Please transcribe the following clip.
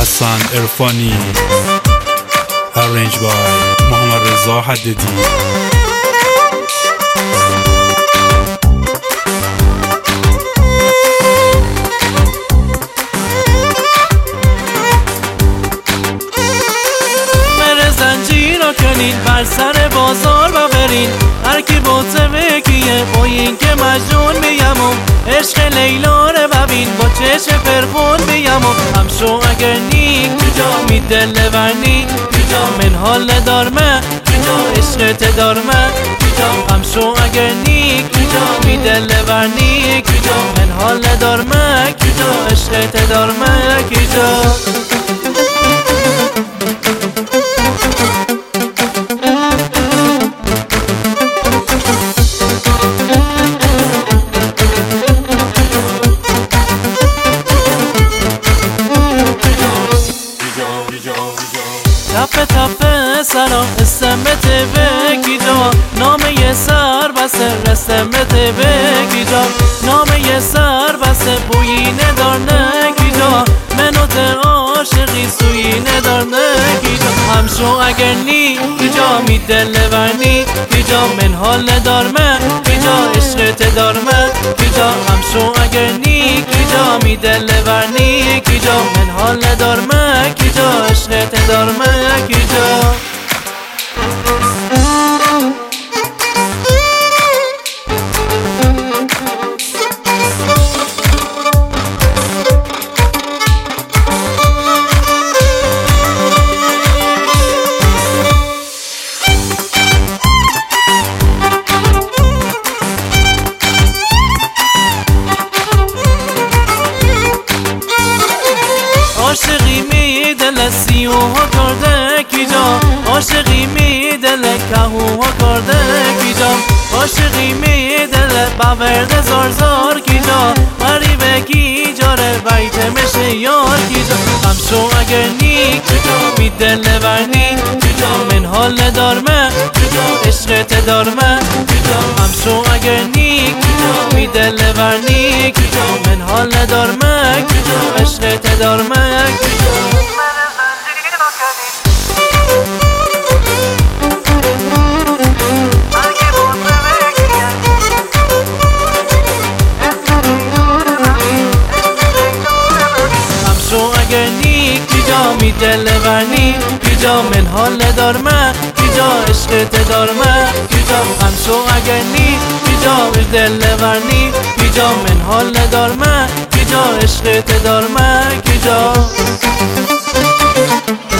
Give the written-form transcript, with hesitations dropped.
حسن عرفانی، arranged by محمد رضا حدیدی. بر سر بازار و برین هر کی بوته بگیه با این که مجنون بیمم عشق لیلا رو ببین با چشم پرخون بیمم همشو اگر نیک کجا می دل ورنی کجا من حال دارمه کجا عشقت دارمه کجا همشو اگر نیک کجا می دل ورنی کجا من حال دارمه کجا عشقت دارمه کجا تپه تپه سرا استمت بگی جا نامه سر بسه رستمت بگی جا نامه سر بسه بویی ندار نگی جا منو ته عاشقی سویی ندار نگی جا همشو اگر نی کجا می دل ورنی کجا من حال دارمه کجا عشقت دارمه کجا همشو اگر نی کجا می دل ورنی کجا من حال دارمه کجا عشقت دارمه کجا عاشقی می دل سیوها کرده کی جا عاشقی می دل کهوها کرده کی جا عاشقی می دل باورد زار زار کی جا غریبه کی جاره بیت مشه یار کی جا همشو اگر نیک می دل ورنی کجا من حال دارمه کجا عشقت دارمه کجا همشو اگر نیک می دل ورنی کجا من حال دارمه کجا عشقت دارمه کجا اگر نیک کجا می دل ورنی کجا من حال دارمه کجا عشقت دارمه کجا همشو اگر نیک کجا می دل ورنی کجا من حال دارمه کجا عشقت دارمه کجا